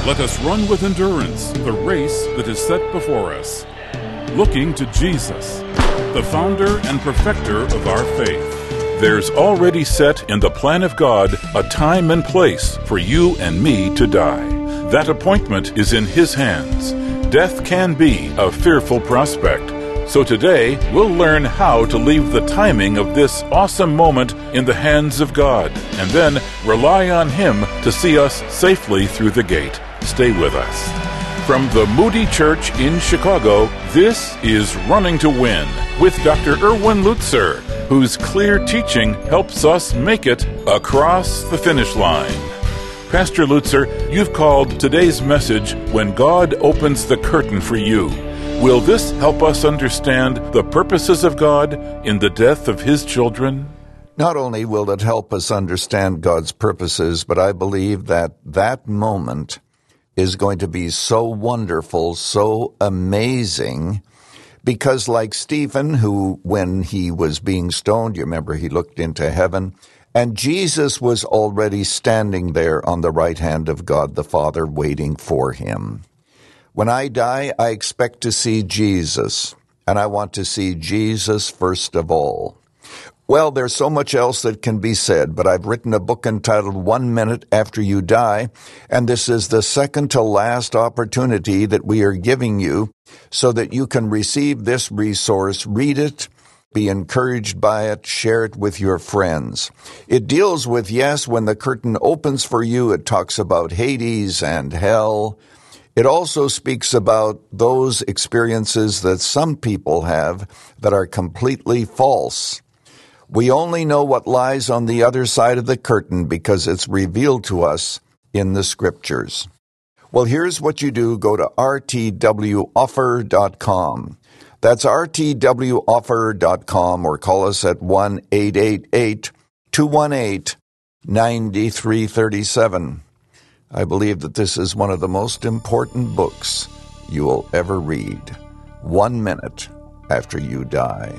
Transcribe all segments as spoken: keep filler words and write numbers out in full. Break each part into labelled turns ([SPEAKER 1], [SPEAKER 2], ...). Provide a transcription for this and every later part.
[SPEAKER 1] Let us run with endurance the race that is set before us, looking to Jesus, the founder and perfecter of our faith. There's already set in the plan of God a time and place for you and me to die. That appointment is in His hands. Death can be a fearful prospect. So today, we'll learn how to leave the timing of this awesome moment in the hands of God, and then rely on Him to see us safely through the gate. Stay with us. From the Moody Church in Chicago, this is Running to Win with Doctor Erwin Lutzer, whose clear teaching helps us make it across the finish line. Pastor Lutzer, you've called today's message, When God Opens the Curtain for You. Will this help us understand the purposes of God in the death of His children?
[SPEAKER 2] Not only will it help us understand God's purposes, but I believe that that moment is going to be so wonderful, so amazing, because like Stephen, who, when he was being stoned, you remember he looked into heaven, and Jesus was already standing there on the right hand of God the Father, waiting for him. When I die, I expect to see Jesus, and I want to see Jesus first of all. Well, there's so much else that can be said, but I've written a book entitled One Minute After You Die, and this is the second to last opportunity that we are giving you so that you can receive this resource, read it, be encouraged by it, share it with your friends. It deals with, yes, when the curtain opens for you, it talks about Hades and hell. It also speaks about those experiences that some people have that are completely false. We only know what lies on the other side of the curtain because it's revealed to us in the Scriptures. Well, here's what you do. Go to r t w offer dot com. That's r t w offer dot com, or call us at one eight eight eight, two one eight, nine three three seven. I believe that this is one of the most important books you will ever read. One minute after you die.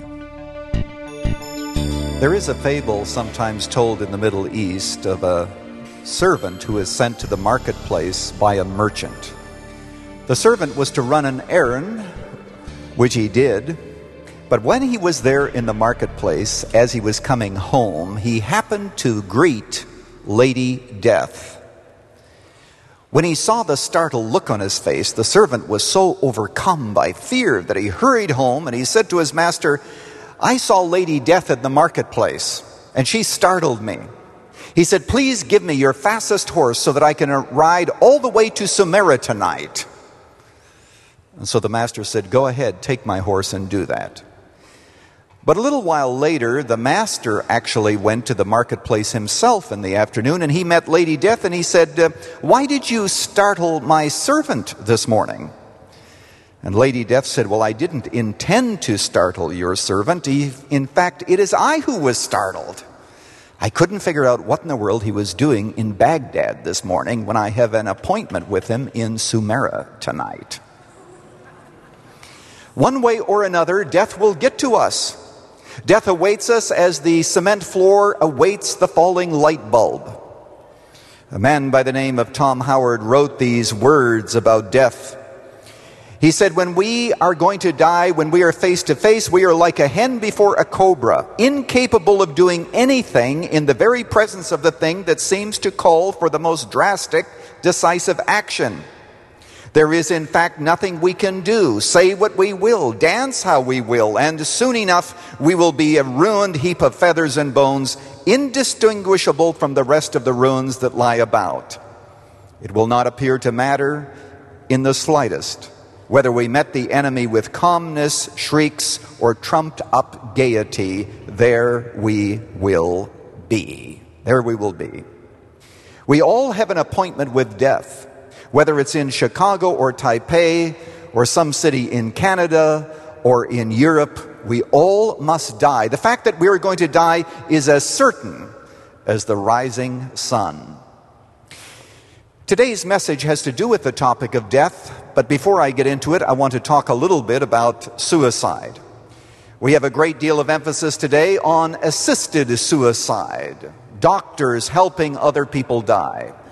[SPEAKER 3] There is a fable sometimes told in the Middle East of a servant who is sent to the marketplace by a merchant. The servant was to run an errand, which he did, but when he was there in the marketplace, as he was coming home, he happened to greet Lady Death. When he saw the startled look on his face, the servant was so overcome by fear that he hurried home and he said to his master, "I saw Lady Death in the marketplace, and she startled me." He said, "Please give me your fastest horse so that I can ride all the way to Sumerah tonight." And so the master said, "Go ahead, take my horse and do that." But a little while later, the master actually went to the marketplace himself in the afternoon, and he met Lady Death, and he said, "Why did you startle my servant this morning?" And Lady Death said, "Well, I didn't intend to startle your servant. In fact, it is I who was startled. I couldn't figure out what in the world he was doing in Baghdad this morning when I have an appointment with him in Sumerah tonight." One way or another, death will get to us. Death awaits us as the cement floor awaits the falling light bulb. A man by the name of Tom Howard wrote these words about death. He said, "When we are going to die, when we are face to face, we are like a hen before a cobra, incapable of doing anything in the very presence of the thing that seems to call for the most drastic, decisive action. There is, in fact, nothing we can do, say what we will, dance how we will, and soon enough we will be a ruined heap of feathers and bones, indistinguishable from the rest of the ruins that lie about. It will not appear to matter in the slightest whether we met the enemy with calmness, shrieks, or trumped-up gaiety. There we will be. There we will be. We all have an appointment with death, whether it's in Chicago or Taipei or some city in Canada or in Europe. We all must die. The fact that we are going to die is as certain as the rising sun. Today's message has to do with the topic of death, but before I get into it, I want to talk a little bit about suicide. We have a great deal of emphasis today on assisted suicide, doctors helping other people die.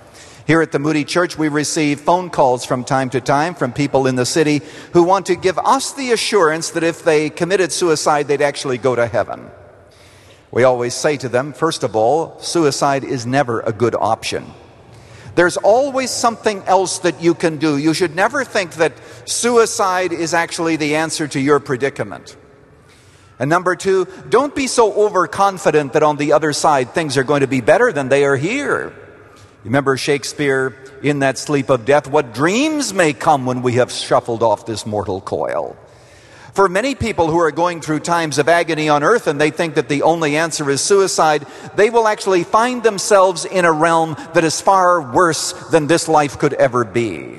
[SPEAKER 3] Here at the Moody Church, we receive phone calls from time to time from people in the city who want to give us the assurance that if they committed suicide, they'd actually go to heaven. We always say to them, first of all, suicide is never a good option. There's always something else that you can do. You should never think that suicide is actually the answer to your predicament. And number two, don't be so overconfident that on the other side things are going to be better than they are here. Remember Shakespeare in that sleep of death, what dreams may come when we have shuffled off this mortal coil. For many people who are going through times of agony on earth and they think that the only answer is suicide, they will actually find themselves in a realm that is far worse than this life could ever be.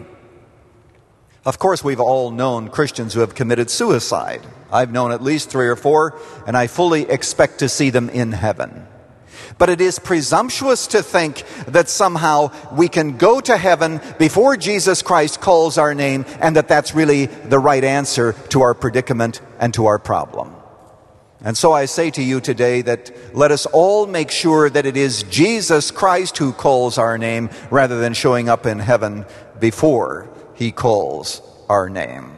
[SPEAKER 3] Of course, we've all known Christians who have committed suicide. I've known at least three or four, and I fully expect to see them in heaven. But it is presumptuous to think that somehow we can go to heaven before Jesus Christ calls our name and that that's really the right answer to our predicament and to our problem. And so I say to you today that let us all make sure that it is Jesus Christ who calls our name rather than showing up in heaven before he calls our name.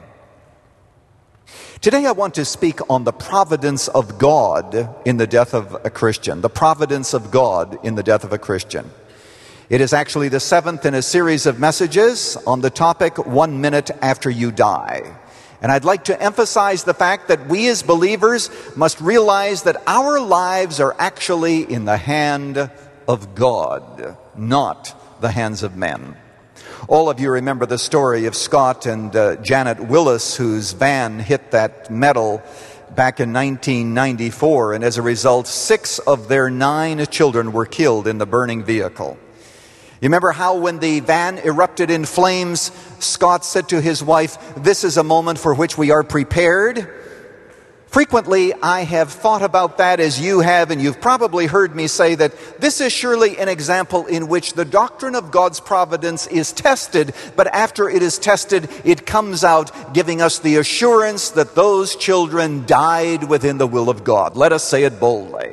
[SPEAKER 3] Today I want to speak on the providence of God in the death of a Christian. The providence of God in the death of a Christian. It is actually the seventh in a series of messages on the topic, One Minute After You Die. And I'd like to emphasize the fact that we as believers must realize that our lives are actually in the hand of God, not the hands of men. All of you remember the story of Scott and uh, Janet Willis, whose van hit that metal back in nineteen ninety-four, and as a result, six of their nine children were killed in the burning vehicle. You remember how when the van erupted in flames, Scott said to his wife, "This is a moment for which we are prepared." Frequently, I have thought about that as you have, and you've probably heard me say that this is surely an example in which the doctrine of God's providence is tested, but after it is tested, it comes out giving us the assurance that those children died within the will of God. Let us say it boldly.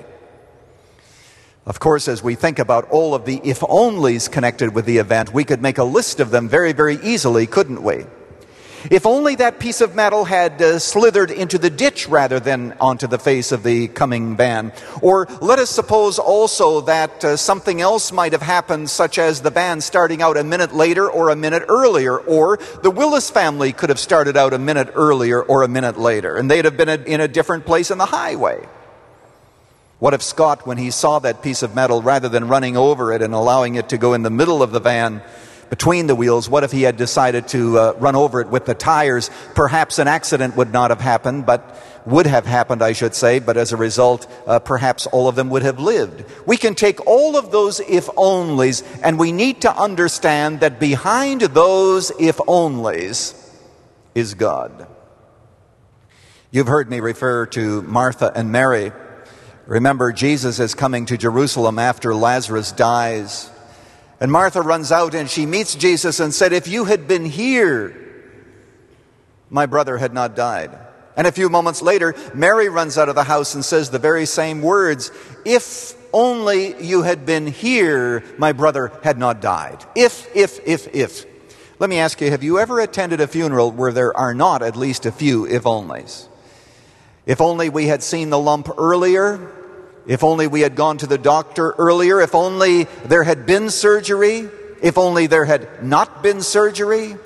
[SPEAKER 3] Of course, as we think about all of the if-onlys connected with the event, we could make a list of them very, very easily, couldn't we? If only that piece of metal had uh, slithered into the ditch rather than onto the face of the coming van. Or let us suppose also that uh, something else might have happened, such as the van starting out a minute later or a minute earlier. Or the Willis family could have started out a minute earlier or a minute later, and they'd have been in a different place in the highway. What if Scott, when he saw that piece of metal, rather than running over it and allowing it to go in the middle of the van, between the wheels, what if he had decided to uh, run over it with the tires? Perhaps an accident would not have happened, but would have happened, I should say, but as a result, uh, perhaps all of them would have lived. We can take all of those if-onlys, and we need to understand that behind those if-onlys is God. You've heard me refer to Martha and Mary. Remember, Jesus is coming to Jerusalem after Lazarus dies. And Martha runs out and she meets Jesus and said, "If you had been here, my brother had not died." And a few moments later, Mary runs out of the house and says the very same words, "If only you had been here, my brother had not died." If, if, if, if. Let me ask you, have you ever attended a funeral where there are not at least a few if-onlys? If only we had seen the lump earlier. If only we had gone to the doctor earlier. If only there had been surgery. If only there had not been surgery.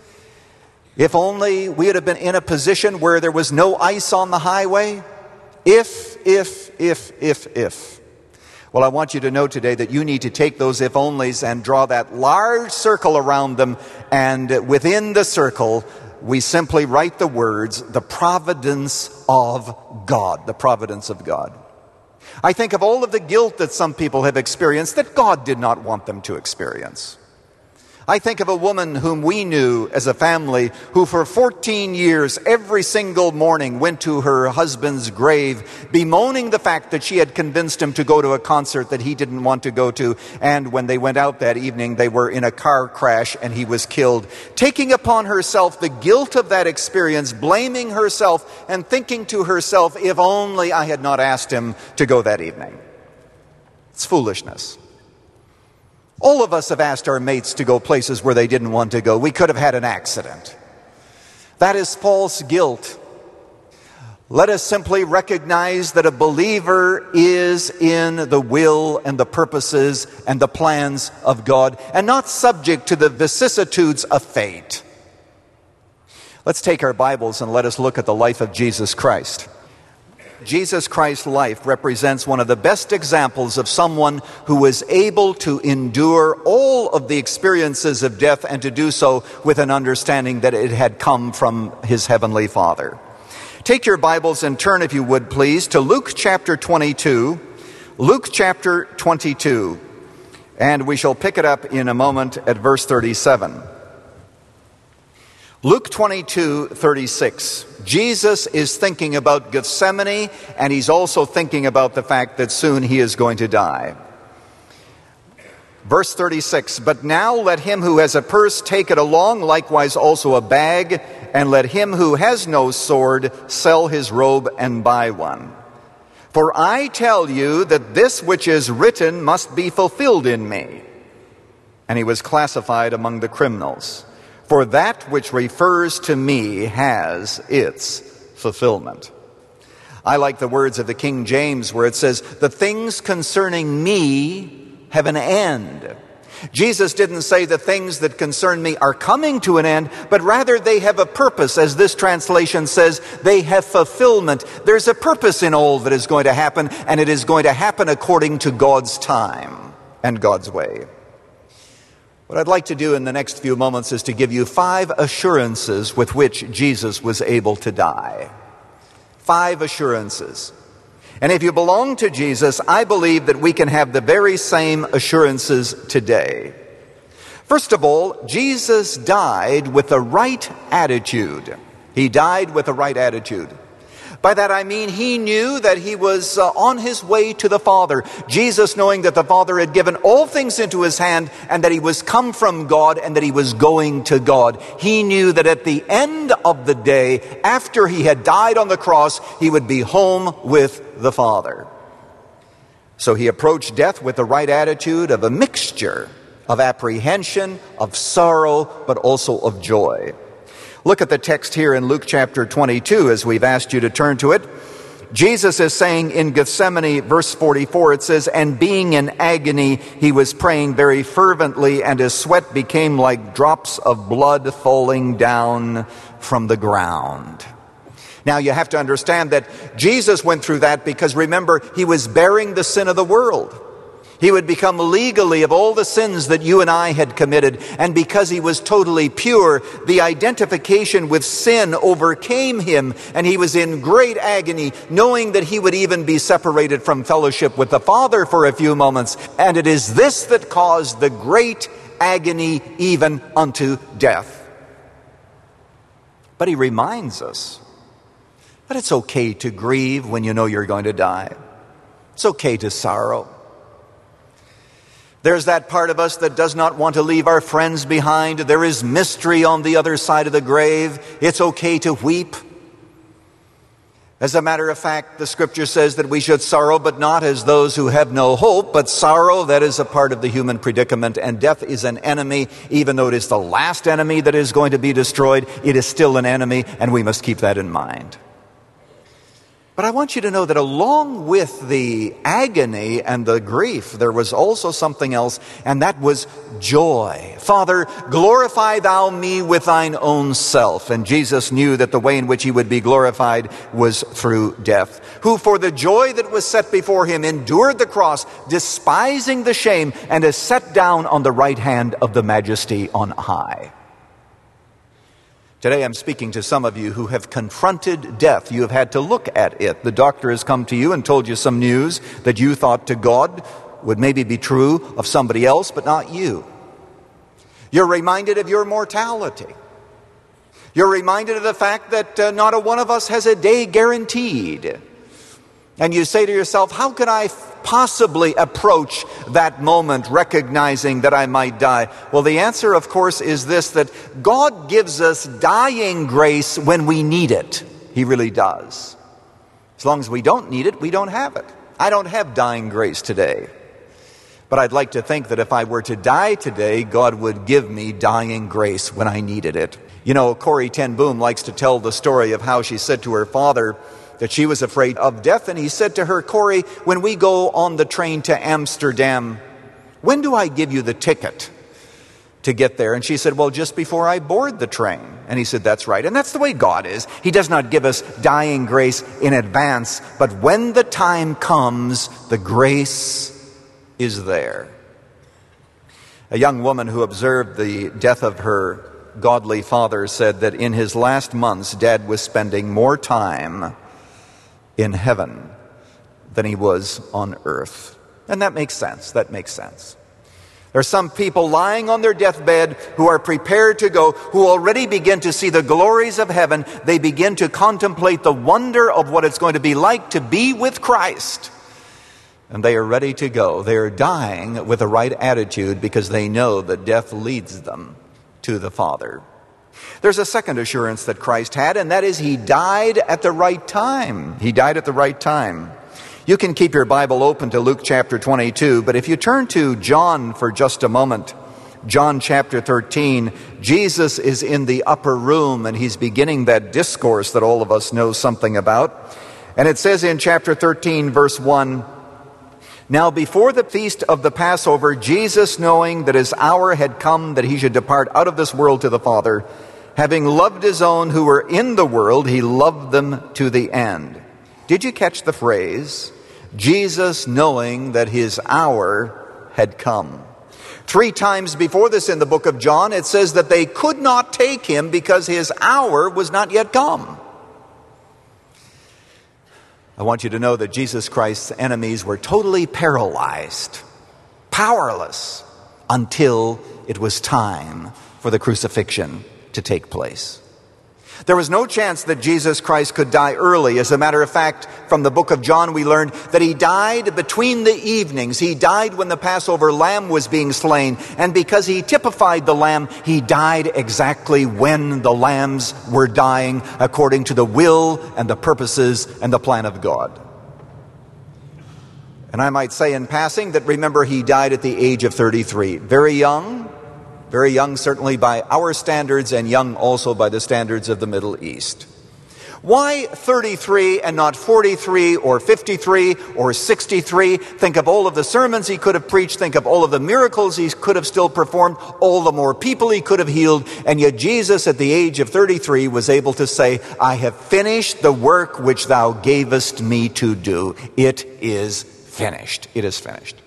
[SPEAKER 3] If only we had been in a position where there was no ice on the highway. If, if, if, if, if. Well, I want you to know today that you need to take those if-onlys and draw that large circle around them. And within the circle, we simply write the words, the providence of God. The providence of God. I think of all of the guilt that some people have experienced that God did not want them to experience. I think of a woman whom we knew as a family who for fourteen years every single morning went to her husband's grave bemoaning the fact that she had convinced him to go to a concert that he didn't want to go to, and when they went out that evening they were in a car crash and he was killed, taking upon herself the guilt of that experience, blaming herself and thinking to herself, if only I had not asked him to go that evening. It's foolishness. All of us have asked our mates to go places where they didn't want to go. We could have had an accident. That is false guilt. Let us simply recognize that a believer is in the will and the purposes and the plans of God and not subject to the vicissitudes of fate. Let's take our Bibles and let us look at the life of Jesus Christ. Jesus Christ's life represents one of the best examples of someone who was able to endure all of the experiences of death and to do so with an understanding that it had come from his heavenly Father. Take your Bibles and turn, if you would please, to Luke chapter twenty-two. Luke chapter twenty-two. And we shall pick it up in a moment at verse thirty-seven. Luke twenty-two, thirty-six. Jesus is thinking about Gethsemane, and he's also thinking about the fact that soon he is going to die. Verse thirty-six, "But now let him who has a purse take it along, likewise also a bag, and let him who has no sword sell his robe and buy one. For I tell you that this which is written must be fulfilled in me." And he was classified among the criminals. For that which refers to me has its fulfillment. I like the words of the King James where it says, "The things concerning me have an end." Jesus didn't say the things that concern me are coming to an end, but rather they have a purpose. As this translation says, they have fulfillment. There's a purpose in all that is going to happen, and it is going to happen according to God's time and God's way. What I'd like to do in the next few moments is to give you five assurances with which Jesus was able to die. Five assurances. And if you belong to Jesus, I believe that we can have the very same assurances today. First of all, Jesus died with the right attitude. He died with the right attitude. By that I mean he knew that he was uh, on his way to the Father. Jesus, knowing that the Father had given all things into his hand and that he was come from God and that he was going to God. He knew that at the end of the day, after he had died on the cross, he would be home with the Father. So he approached death with the right attitude of a mixture of apprehension, of sorrow, but also of joy. Look at the text here in Luke chapter twenty-two as we've asked you to turn to it. Jesus is saying in Gethsemane, verse forty-four, it says, "And being in agony, he was praying very fervently, and his sweat became like drops of blood falling down from the ground." Now you have to understand that Jesus went through that because, remember, he was bearing the sin of the world. He would become legally of all the sins that you and I had committed. And because he was totally pure, the identification with sin overcame him. And he was in great agony, knowing that he would even be separated from fellowship with the Father for a few moments. And it is this that caused the great agony even unto death. But he reminds us that it's okay to grieve when you know you're going to die. It's okay to sorrow. There's that part of us that does not want to leave our friends behind. There is mystery on the other side of the grave. It's okay to weep. As a matter of fact, the scripture says that we should sorrow, but not as those who have no hope, but sorrow, that is a part of the human predicament, and death is an enemy. Even though it is the last enemy that is going to be destroyed, it is still an enemy, and we must keep that in mind. But I want you to know that along with the agony and the grief, there was also something else, and that was joy. "Father, glorify thou me with thine own self." And Jesus knew that the way in which he would be glorified was through death. "Who for the joy that was set before him endured the cross, despising the shame, and is set down on the right hand of the Majesty on high." Today I'm speaking to some of you who have confronted death. You have had to look at it. The doctor has come to you and told you some news that you thought to God would maybe be true of somebody else, but not you. You're reminded of your mortality. You're reminded of the fact that uh, not a one of us has a day guaranteed. And you say to yourself, how can I possibly approach that moment recognizing that I might die? Well, the answer, of course, is this, that God gives us dying grace when we need it. He really does. As long as we don't need it, we don't have it. I don't have dying grace today. But But I'd like to think that if I were to die today, God would give me dying grace when I needed it. You know, Corrie ten Boom likes to tell the story of how she said to her father that she was afraid of death. And he said to her, Corrie, when we go on the train to Amsterdam, when do I give you the ticket to get there? And she said, well, just before I board the train. And he said, that's right. And that's the way God is. He does not give us dying grace in advance, but when the time comes, the grace is there. A young woman who observed the death of her godly father said that in his last months, Dad was spending more time in heaven than he was on earth. And that makes sense. That makes sense. There are some people lying on their deathbed who are prepared to go, who already begin to see the glories of heaven. They begin to contemplate the wonder of what it's going to be like to be with Christ. And they are ready to go. They are dying with the right attitude because they know that death leads them to the Father. There's a second assurance that Christ had, and that is he died at the right time. He died at the right time. You can keep your Bible open to Luke chapter twenty-two, but if you turn to John for just a moment, John chapter thirteen, Jesus is in the upper room and he's beginning that discourse that all of us know something about. And it says in chapter thirteen, verse one, now before the feast of the Passover, Jesus, knowing that his hour had come that he should depart out of this world to the Father, having loved his own who were in the world, he loved them to the end. Did you catch the phrase? Jesus knowing that his hour had come. Three times before this in the book of John, it says that they could not take him because his hour was not yet come. I want you to know that Jesus Christ's enemies were totally paralyzed, powerless, until it was time for the crucifixion to take place. There was no chance that Jesus Christ could die early. As a matter of fact, from the book of John, we learned that he died between the evenings. He died when the Passover lamb was being slain. And because he typified the lamb, he died exactly when the lambs were dying, according to the will and the purposes and the plan of God. And I might say in passing that, remember, he died at the age of thirty-three. Very young. Very young, certainly by our standards, and young also by the standards of the Middle East. Why thirty-three and not forty-three or fifty-three or sixty-three? Think of all of the sermons he could have preached. Think of all of the miracles he could have still performed. All the more people he could have healed. And yet Jesus at the age of thirty-three was able to say, I have finished the work which thou gavest me to do. It is finished. It is finished.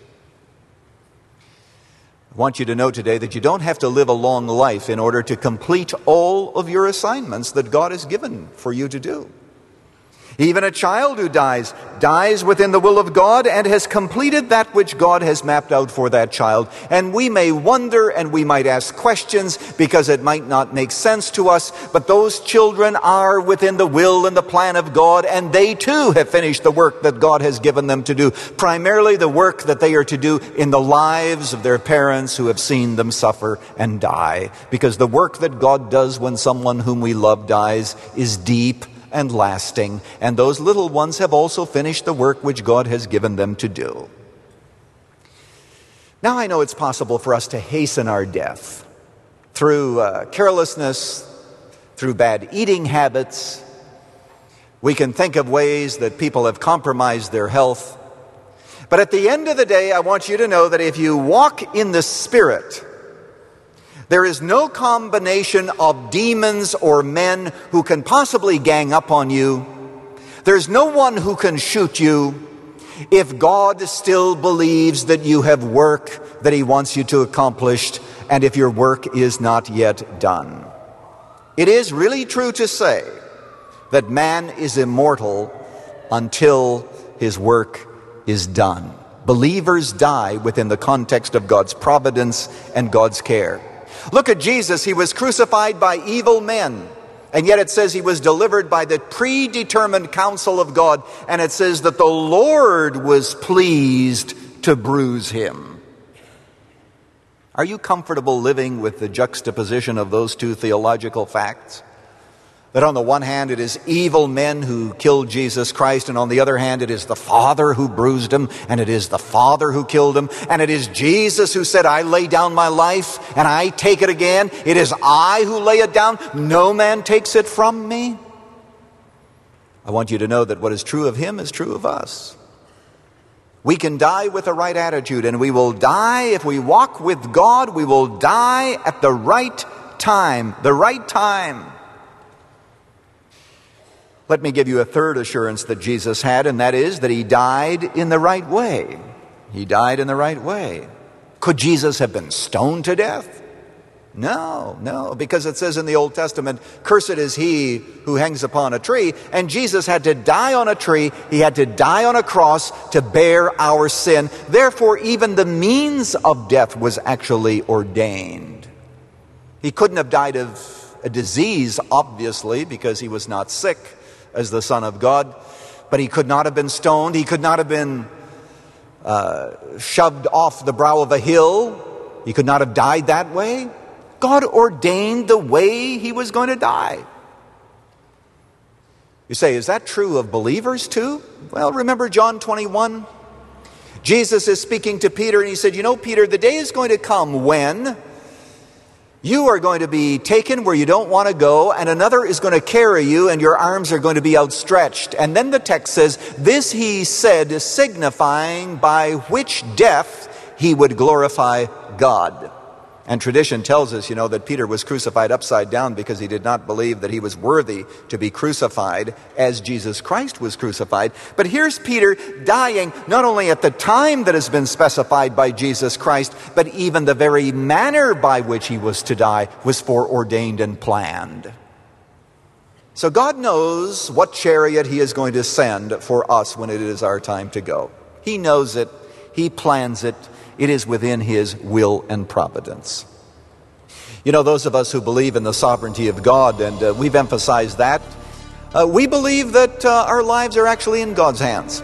[SPEAKER 3] I want you to know today that you don't have to live a long life in order to complete all of your assignments that God has given for you to do. Even a child who dies, dies within the will of God and has completed that which God has mapped out for that child. And we may wonder and we might ask questions because it might not make sense to us, but those children are within the will and the plan of God, and they too have finished the work that God has given them to do. Primarily the work that they are to do in the lives of their parents who have seen them suffer and die. Because the work that God does when someone whom we love dies is deep and lasting, and those little ones have also finished the work which God has given them to do. Now I know it's possible for us to hasten our death through uh, carelessness, through bad eating habits. We can think of ways that people have compromised their health. But at the end of the day, I want you to know that if you walk in the Spirit, there is no combination of demons or men who can possibly gang up on you. There's no one who can shoot you if God still believes that you have work that he wants you to accomplish, and if your work is not yet done. It is really true to say that man is immortal until his work is done. Believers die within the context of God's providence and God's care. Look at Jesus. He was crucified by evil men, and yet it says he was delivered by the predetermined counsel of God, and it says that the Lord was pleased to bruise him. Are you comfortable living with the juxtaposition of those two theological facts? That on the one hand it is evil men who killed Jesus Christ, and on the other hand it is the Father who bruised him, and it is the Father who killed him, and it is Jesus who said, I lay down my life and I take it again. It is I who lay it down. No man takes it from me. I want you to know that what is true of him is true of us. We can die with the right attitude, and we will die if we walk with God. We will die at the right time, the right time. Let me give you a third assurance that Jesus had, and that is that he died in the right way. He died in the right way. Could Jesus have been stoned to death? No, no, because it says in the Old Testament, cursed is he who hangs upon a tree. And Jesus had to die on a tree. He had to die on a cross to bear our sin. Therefore, even the means of death was actually ordained. He couldn't have died of a disease, obviously, because he was not sick as the Son of God. But he could not have been stoned. He could not have been uh, shoved off the brow of a hill. He could not have died that way. God ordained the way he was going to die. You say, is that true of believers too? Well, remember John twenty-one? Jesus is speaking to Peter, and he said, you know, Peter, the day is going to come when you are going to be taken where you don't want to go, and another is going to carry you, and your arms are going to be outstretched. And then the text says, this he said, signifying by which death he would glorify God. And tradition tells us, you know, that Peter was crucified upside down because he did not believe that he was worthy to be crucified as Jesus Christ was crucified. But here's Peter dying not only at the time that has been specified by Jesus Christ, but even the very manner by which he was to die was foreordained and planned. So God knows what chariot he is going to send for us when it is our time to go. He knows it. He plans it. It is within his will and providence. You know, those of us who believe in the sovereignty of God, and uh, we've emphasized that, uh, we believe that uh, our lives are actually in God's hands.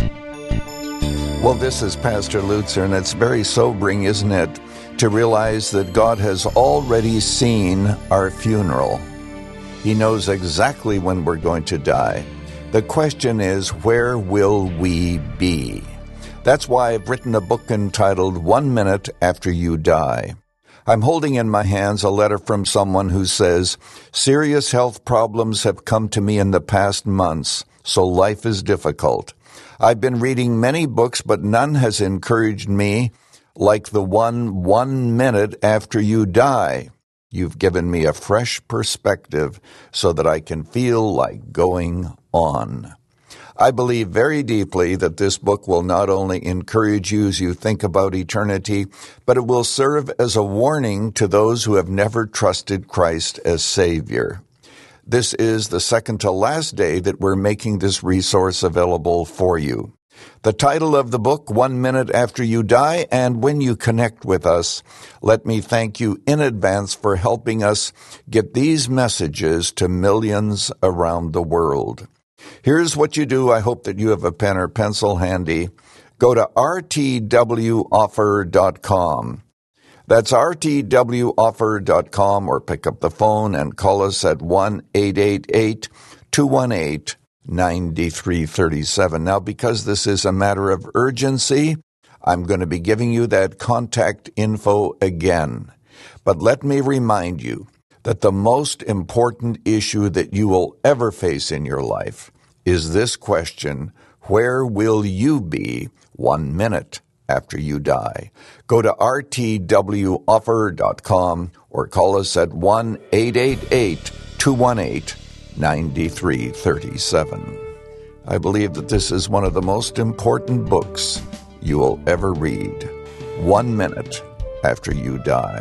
[SPEAKER 2] Well, this is Pastor Lutzer, and it's very sobering, isn't it, to realize that God has already seen our funeral. He knows exactly when we're going to die. The question is, where will we be? That's why I've written a book entitled One Minute After You Die. I'm holding in my hands a letter from someone who says, serious health problems have come to me in the past months, so life is difficult. I've been reading many books, but none has encouraged me like the one, One Minute After You Die. You've given me a fresh perspective so that I can feel like going on. I believe very deeply that this book will not only encourage you as you think about eternity, but it will serve as a warning to those who have never trusted Christ as Savior. This is the second to last day that we're making this resource available for you. The title of the book, One Minute After You Die, and when you connect with us, let me thank you in advance for helping us get these messages to millions around the world. Here's what you do. I hope that you have a pen or pencil handy. Go to r t w offer dot com. That's r t w offer dot com, or pick up the phone and call us at one eight eight eight, two one eight, nine three three seven. Now, because this is a matter of urgency, I'm going to be giving you that contact info again. But let me remind you that the most important issue that you will ever face in your life is this question: where will you be one minute after you die? Go to r t w offer dot com or call us at one eight eight eight, two one eight, nine three three seven. I believe that this is one of the most important books you will ever read. One minute after you die.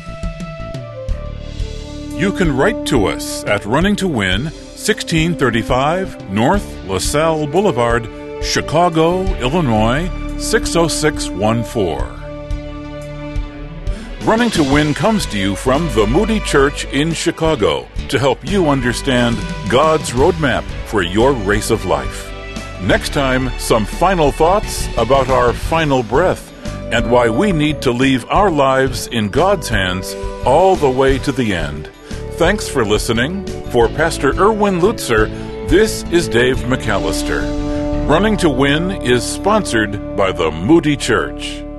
[SPEAKER 1] You can write to us at Running to Win, sixteen thirty-five North LaSalle Boulevard, Chicago, Illinois, six oh six one four. Running to Win comes to you from the Moody Church in Chicago to help you understand God's roadmap for your race of life. Next time, some final thoughts about our final breath and why we need to leave our lives in God's hands all the way to the end. thanks for listening. For Pastor Erwin Lutzer, this is Dave McAllister. Running to Win is sponsored by the Moody Church.